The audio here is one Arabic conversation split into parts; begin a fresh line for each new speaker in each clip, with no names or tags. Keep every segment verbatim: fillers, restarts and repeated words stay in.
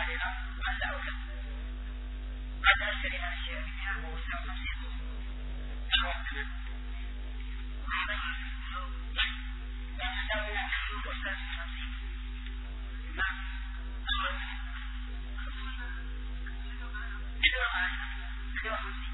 بالغة قد لا أكل قد أشتري هذا الشيء بمئة وهو يساوي خمسين أو الثمن واضح فنساوي مئة وثلاثة وخمسين نعم أول عشرة عشرة وخمسين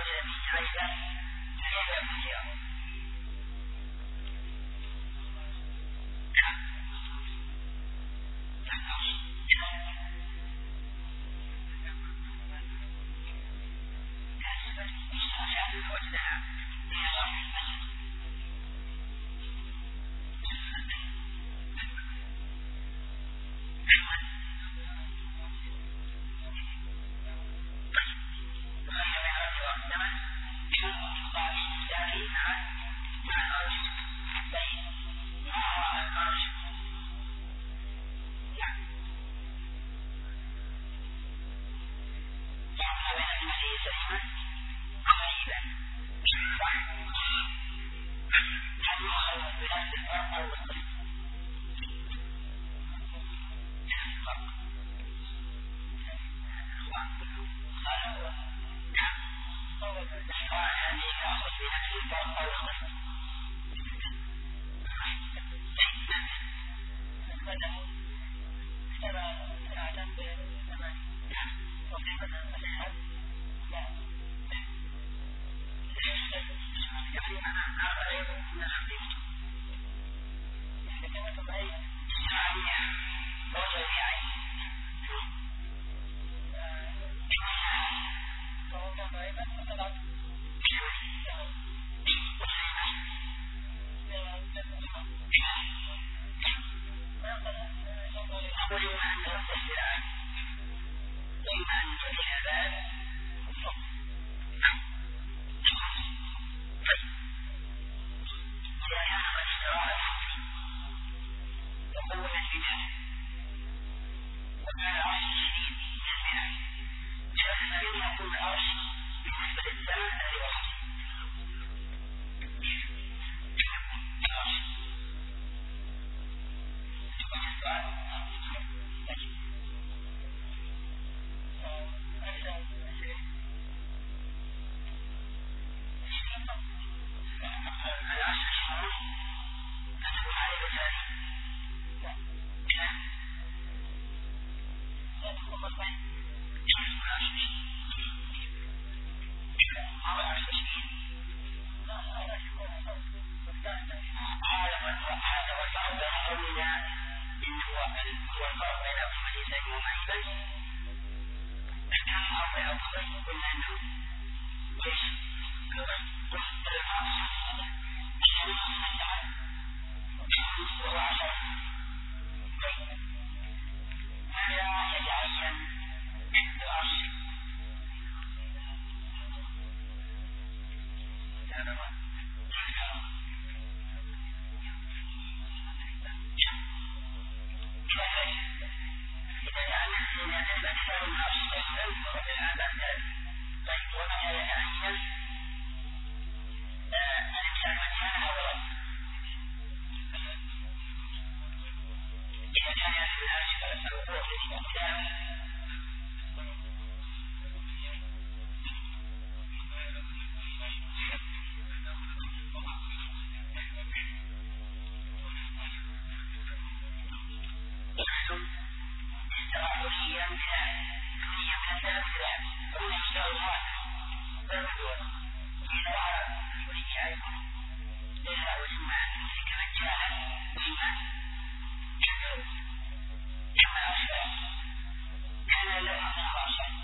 وجد فيه عيبا فكيف يكون خيارا؟
كان له أخلاق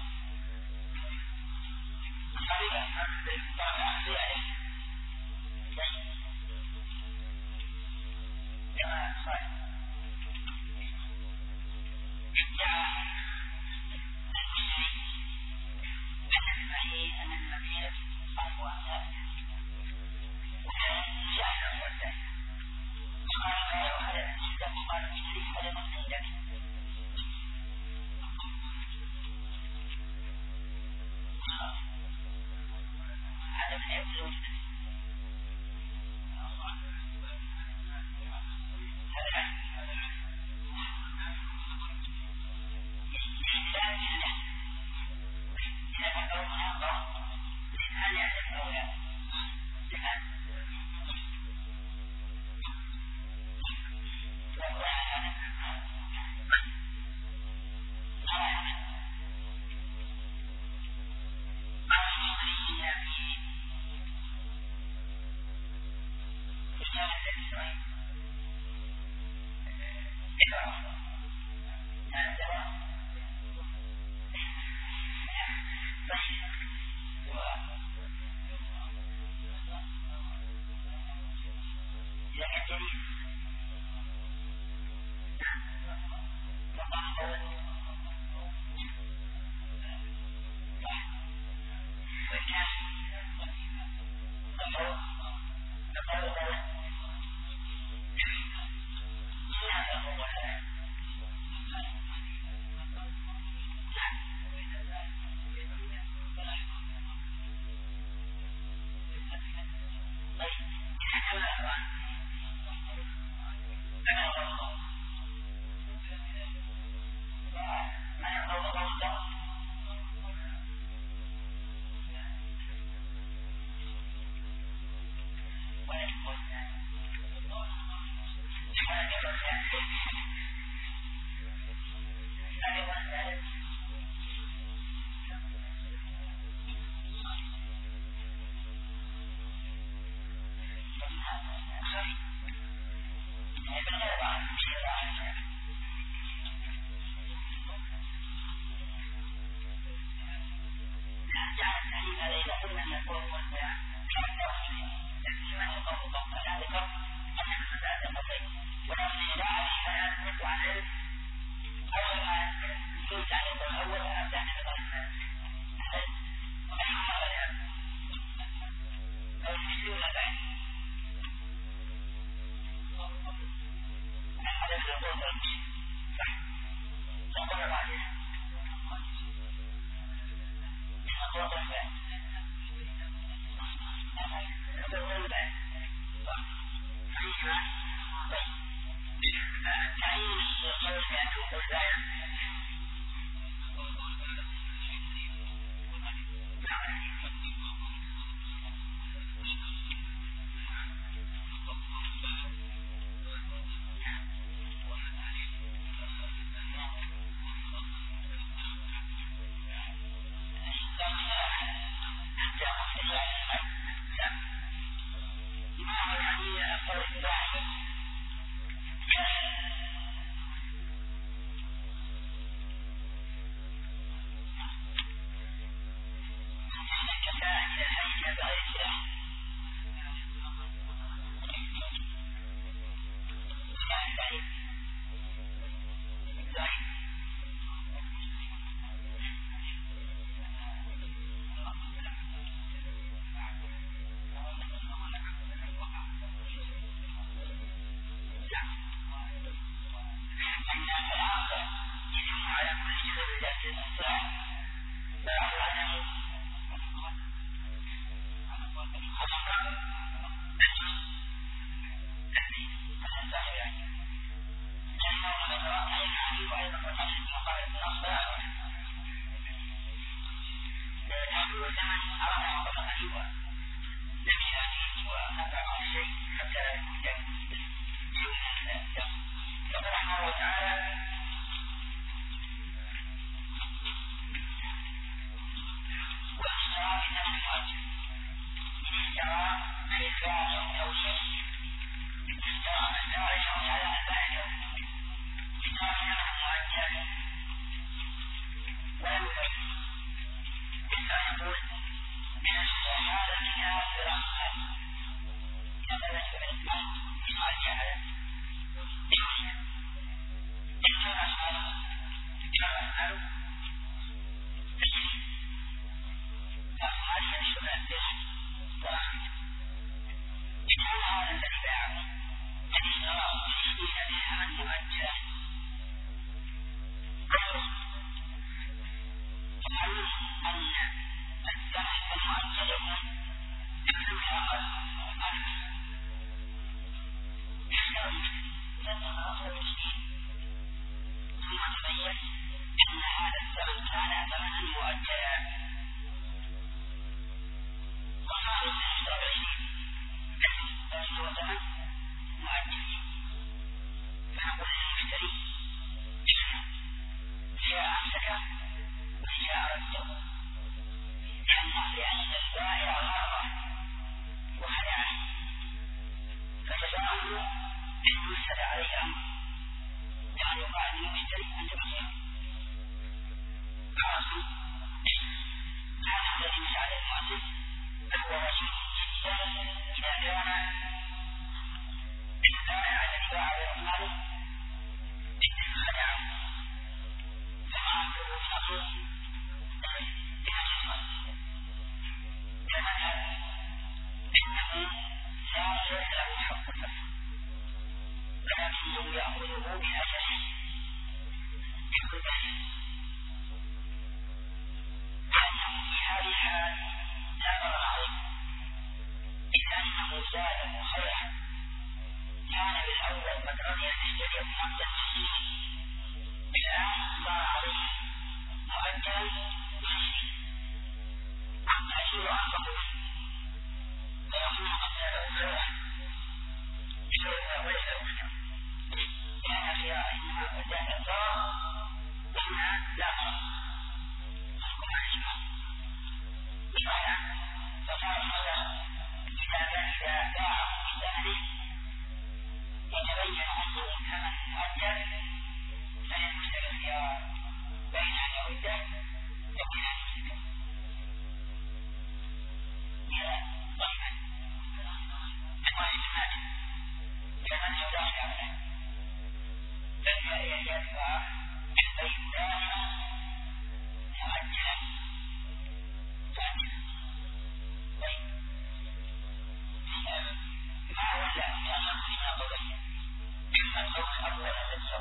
ما ولا كان يقول إن قبل إما القول الأول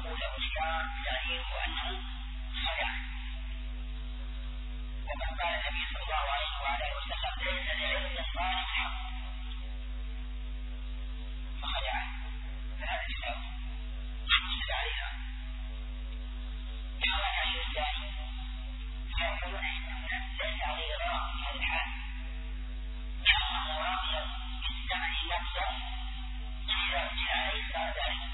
بتعليل وأنه خدع. وقد قال النبي صلى الله عليه وآله وسلم ليس لعلم الله حق فخدع، فهذا جزاء يشهد عليها. أما العشر الثاني فيقولون إنه ليس عليه غرام في هذا الحال، لأنه راضي بالثمن لفظا إذا أجل عليه صار ذلك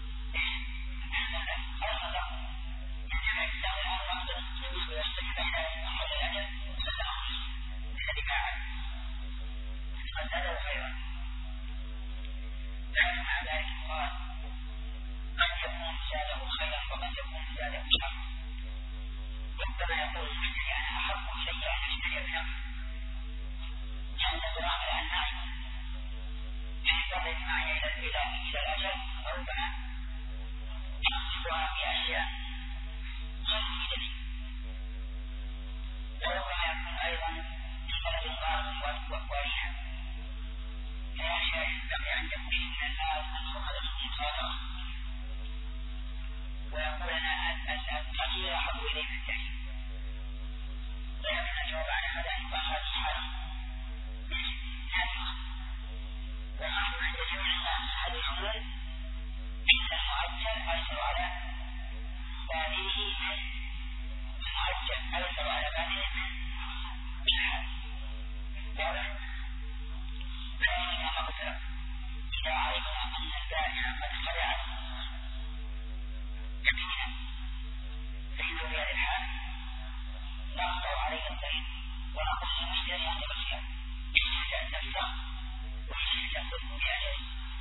أرصد يجب أن يستغل هذا المقصد ويشتري بين أحد الأجل وسلام الذي باعه قد زاده خيرا. لكن مع ذلك قال قد يكون زاده خيرا وقد يكون زاده شرا. ربما يقول المشتري أنا أحب إلي أن أشتري بنفسي لأن الدراهم الآن معي ينتظر معي إلى إلى الأجل، ربما يصرفها في أشياء غير مفيدة، وربما يكون أيضا بسبب ضار وريحة كأشياء ينبغي أن تكون من المال المؤخذة المخاطرة، ويقول أنا القليل أحب إلي من الكثير. ولكن الجواب على هذا أن يقال هذه حالة نادرة، ونحن عند جميع الناس هذه الأمور إن المؤجل أيسر على بادئه من المؤجل أيسر على بادئه من الحال. واضح؟ فإن كما قلت لك إذا عرفنا أن البائع قد خدع يقينا فإنه في هذه الحال نقطع عليه البيع ونقول للمشتري أنت بخير إن شئت أن تبتغ وإن شئت أن تكون بأجله.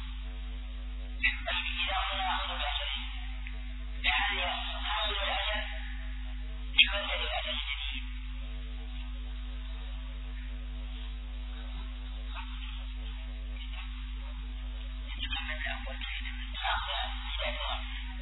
طيب إذا أردنا أخذ بأجله فهل يحصل الأجل يبدل الأجل الجديد؟ يتكلم الأول آخر بداية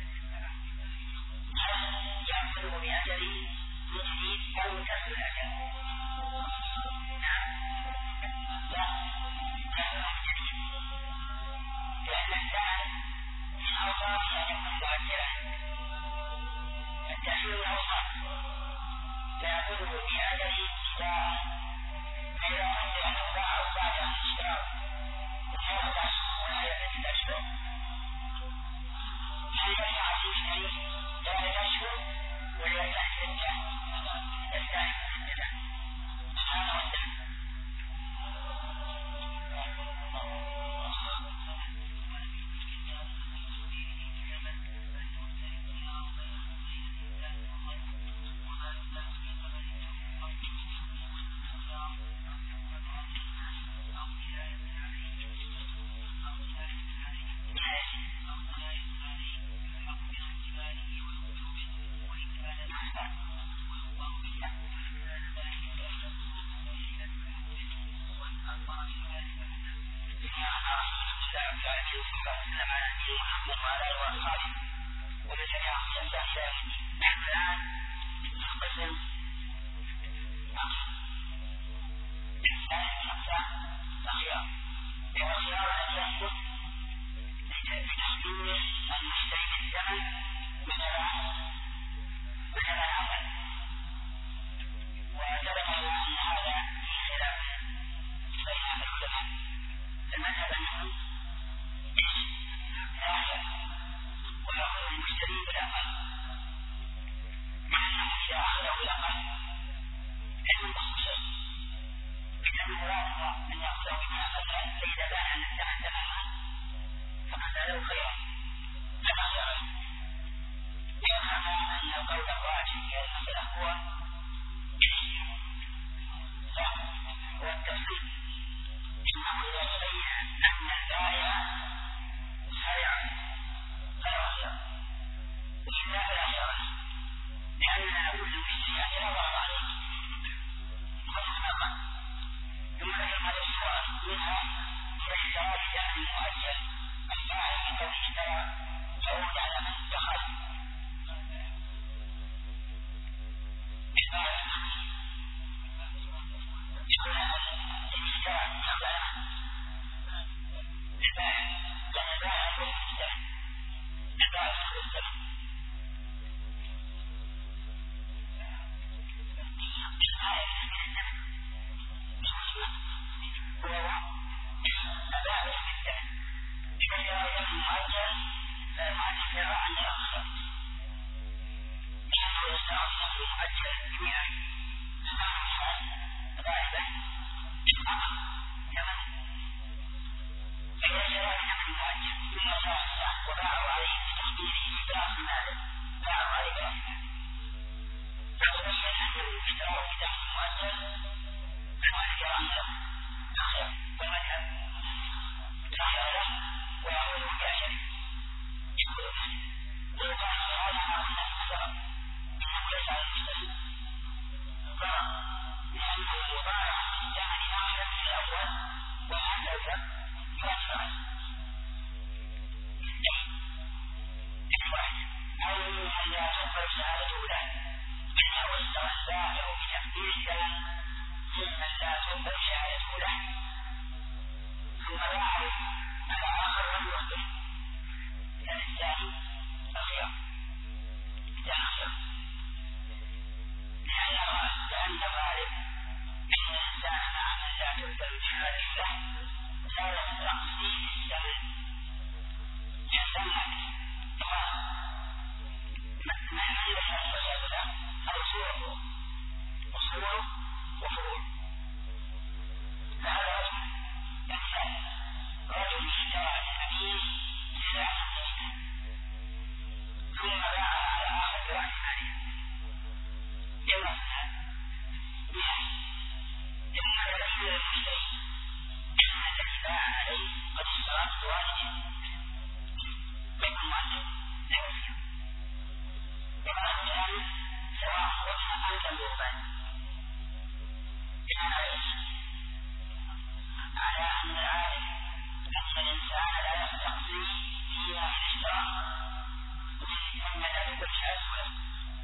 هل يحصل بأجله الجديد أو يكسر الأجل؟ نعم لا يحصل الجديد، لأن الثمن من أوصاف أن يكون مؤجلا. التأخير الأوصاف فيأخذه بأجله ابتداء، فإذا قلت أنه باعه بعد أن اشترى ثلاثة وهي ستة أشهر هل يرجع في يشتري ثلاثة أشهر ويرجع ستة يستعين ستة؟ هذا هو السبب. برأسها فصحيح أنه اشتروا في دعم المؤجل كذلك أخير أخير ومذهب أخير له ويقول بأجله يقول بأجله ويقال هذا ما قلنا في السبب إنه ليس على المشتري ضرر لأنه مضارع بالثمن أخير من الأول وهذا يؤثر عليه أو من لا تقبل شهادته له أنه اشترى البائع بتقدير الثمن ممن لا تقبل شهادته له ثم باعه على آخر لم يخبر كان الثاني أخير كان أخير لأن غالب أن الإنسان مع من لا تقبل شهادته له لا يستقصي الثمن يسمى من يحصل شهادته أو صوره وصوره وفروع فهذا رجل يمثال رجل اشترى من أبيه سلعة جيدة ثم باعها على آخر برأس مالها يوصلها مئة ثم تبين للمشتري أن الذي باع عليه قد اشترى بواجبه يكون مؤجل لا يوفيه وقال الثاني سواء وجه أم لم يقبل كان عليه على أن العالم أن الإنسان لا يستقصي فيما إن اشترى ثم لا تقبل شهادته له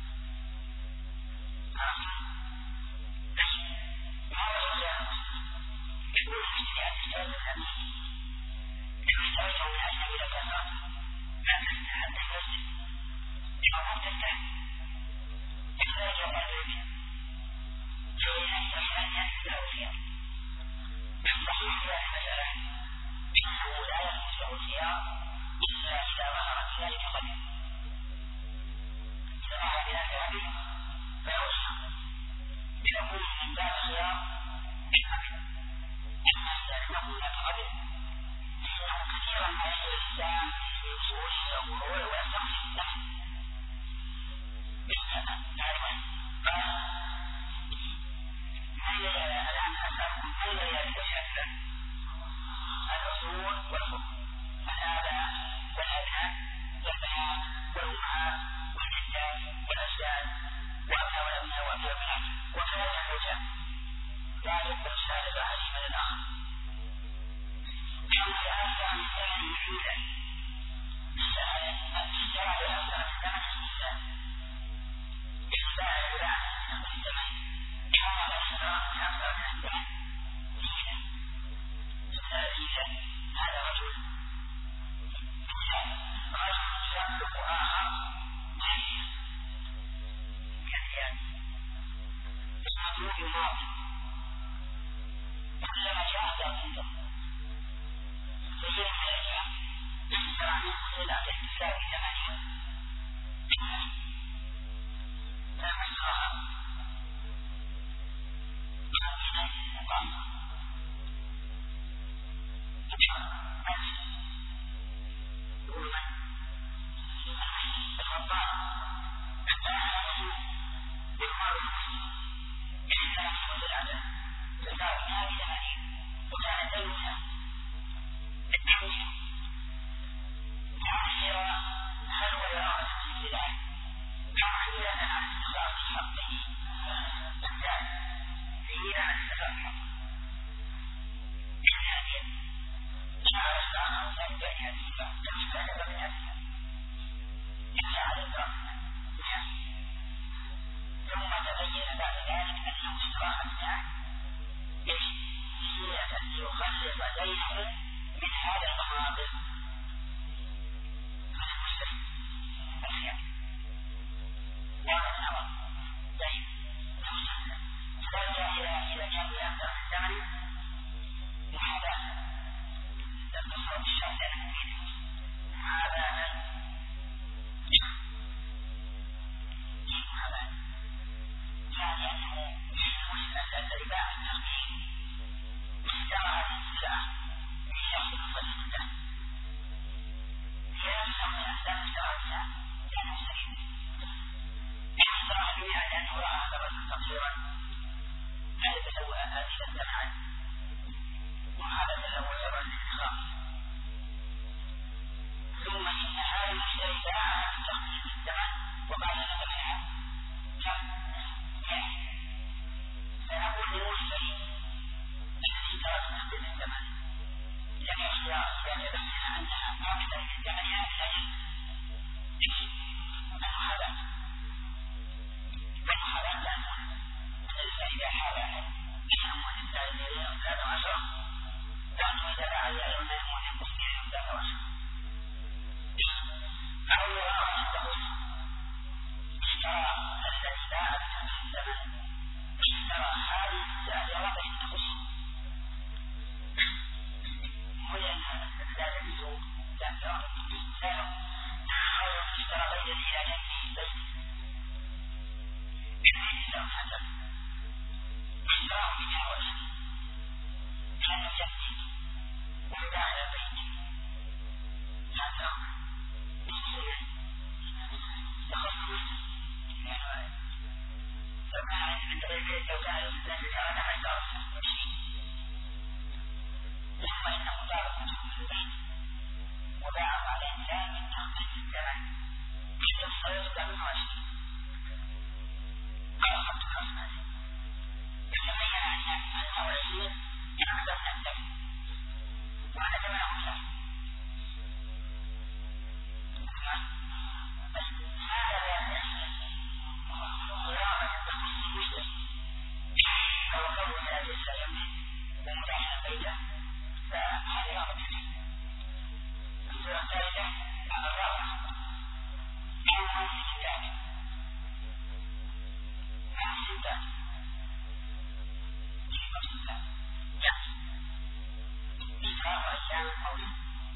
وهذا هو يقول المشتري أتشتري من أبيه لو اشتريته من أجنبي لكثرته لا تفتح حتى يسجد لما تفتح يحتاج الله إليك فإن الصحيح لا أخير الصحيح في هذه المسألة إنه لا يجوز له الخيار إلا إذا ظهرت ذلك قبل إذا ظهر ذلك قبل فله الخيار بنقول من باب الخيار القبل أما إذا لم يكن لك قبل فإنه كثيرا ما يجد الإنسان في وصوله أو فروعه ويستقصي له نعرفه قال من الآن أسألكم من الذي يتشهد الأصول والفروع الآباء والأبناء والبنات والأمهات والجدات والأجداد وأبناء والأبناء وأبناء البنات وكذلك الزوجات لا يقبل شهادة أحدهما للآخر كان الآثار من ثمن محمولا اشترى بأثار الثمن الإنسان إنسان فلان يقبل الثمن حرم الإسراء بأثار الثمن دينا دينا هذا رجل رجل يطلق آخر ماليا كالثياب المطلوب الماضي وكلما جاء عنده فهي ملكة اشترى منه سلعة تساوي ثمانية فلما اشتراها حقيقة مقامة يقول من الخطاب أتى على رسول بالمعروف يعني لا يكون هذا الرجل فقيرا لا يتسوى آتية معا وهذا تسوى للإخاف. ثم إن هذا المشتري باعها بتخفيض الثمن وقال ثمنها كم؟ مئة. فنقول للمشتري الذي اشترى بتخفيض الثمن لم يخشى أن يبين أنها أكثر من ثمنها من أجل المحاباة. والمحاباة لا نقول الإنسان إذا حاب يأمون الإنسان مليون ثلاثة عشر لأنه إذا باع اليوم يأمون ينقص مليون ثلاثة عشر. أو يرى عنده اشترى الذي باع بتخفيض الثمن اشترى هذه السيارة فإن تخص ولأن لا تجوز لا ترى لا أو اشترى غير إلى جنبه بيت بالبيت له حسن اشتراه بمئة وعشرين كان يجدد ويباع على البيت هذا يصير تخصص فما عند البيت لو كان الإنسان يتعامل مع إدارة وشيء ثم إنه دار كتب في البيت وباع على إنسان من تخفيض الثمن يصير ثمانية وعشرين على خط الأصناف يتبين أن ثمانية وعشرين أكثر من الثمن وأنا ثمنه ثمن هذا لا يحصل قرابة تخص المشتري أو قول لا يستجمع ومداحنا بيته فهذا لا مدحش. الصورة الثالثة على الرابعة أو الستات أو الستات في مقصودات يعني إجراء أيام المولد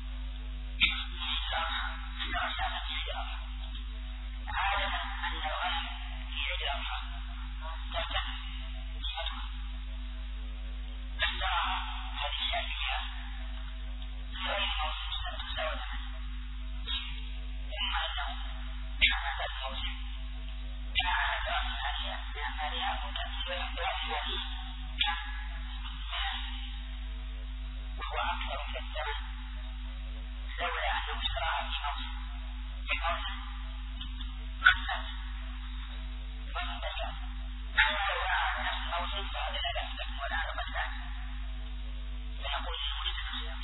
إجراء إجراء شامل في إجراء عادة أن الغنم في عيد الأضحى تهتم قيمتها فاشتراها هذه الشافعية في غير الموسم تساوي ثمنها ثم أنه كان هذا الموسم كان دراسة ثانية لأن هذه وتأثير دراسة هذه كان وهو أكثر من الثمن لولا أنه اشتراها في موسم في موسم الناس والمنتجات أما لو باع نفس الموسم فهذا لا بأس لكم ولا على قدران فنقول للمشتري الخيار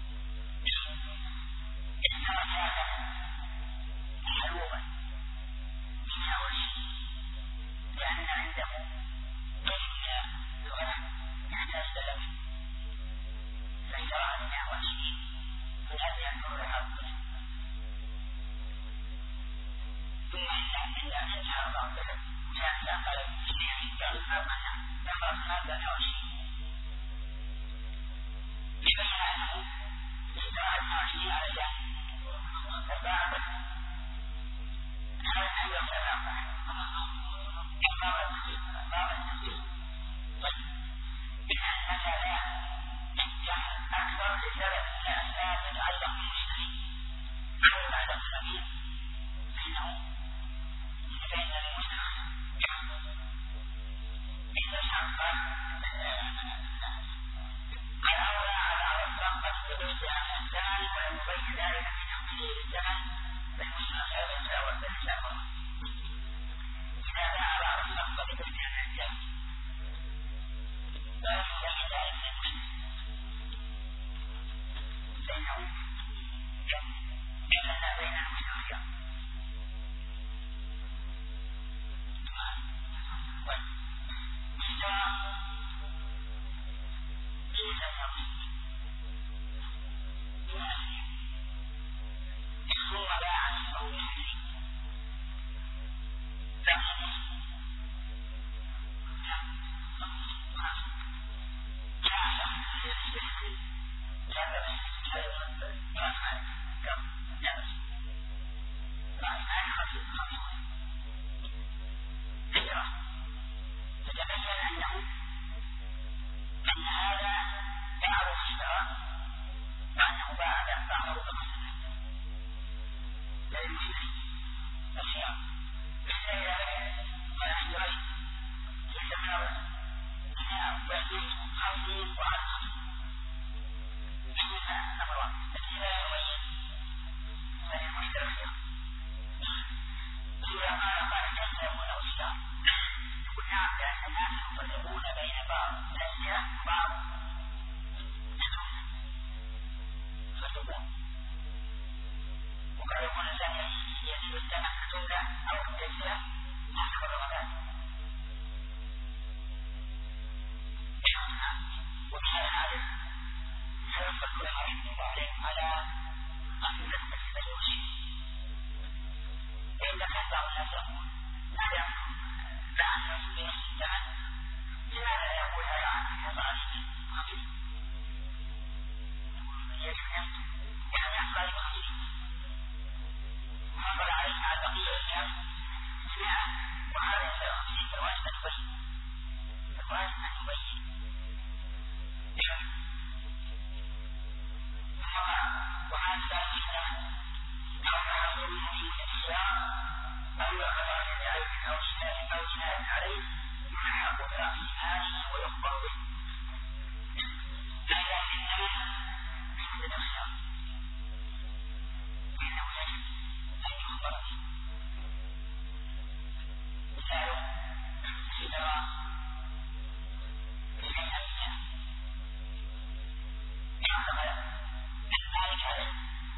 اشترى هذا حلوبا بمئة وعشرين لأن عنده قيد من الغنم يحتاج للبن فاشتراها بمئة وعشرين من أجل ينظر لها الطفل ثم إن إلا أن يجعل الله الطفل كان قال جميع الإنسان أربعة نمبر خمسة وعشرين يبين أنه اشترى اثنين وعشرين علشان الباعة هذا أن يوصل الأربعة الباعة التخصيص طيب إن المسألة تجعل أكثر لسبب من الأسباب يتعلق بالمشتري أو يتعلق بالمبيع فإنه فإن المشتري إذا شعر الأولى على الرقم قد يدرس عن الثاني ويبين ذلك في تقدير الثمن الناس يقول لا يقول لا الناس بنفس الثمن لماذا لا يقول هذا عن حصل خفيف يجب نفسه يعني يحصل بخمسين حصل عليه مع البقية الكام بمئة وهذا يصير خمسين فالواجب أن يبين الواجب أن يبين وهذا الثمن أو تحصل نتيجة الخيار أو خطأ بعيب أو شتاء أو جناية عليه يلحق بأقسامه ويخبر به هذا إنما يوجد الخيار إنه يجب أن يخبر به مثال اشترى شيئا منه يعتقد المالك عليه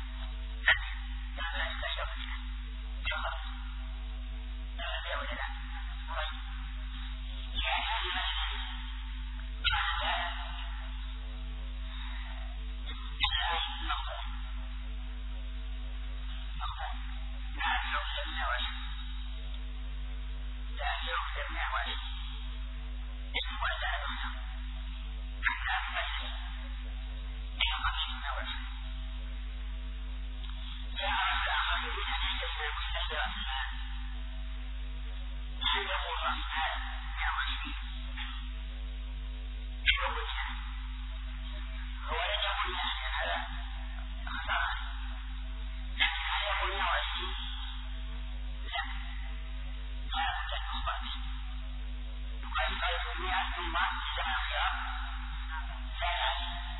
لا يستشرف منه يخرج لا يبيع ولا لا طيب يعني هذه مثلا بعد ذلك الآية مقطع مقطع لا يوجد مئة وعشرين لا يوجد مئة وعشرين اسم وعزاء الأخير لا مثلا خمسين مئة وعشرين جاء رجل آخر يريد أن يشتري مستشفى المال عنده رأس مال مئة وعشرين شو وجهه؟ هو لن يقول لأن هذا خسارة لكن هل يقول مئة وعشرين؟ لا لا بد أن يخبر به يقال قال مئة ثم في زمن الخيار لا يعني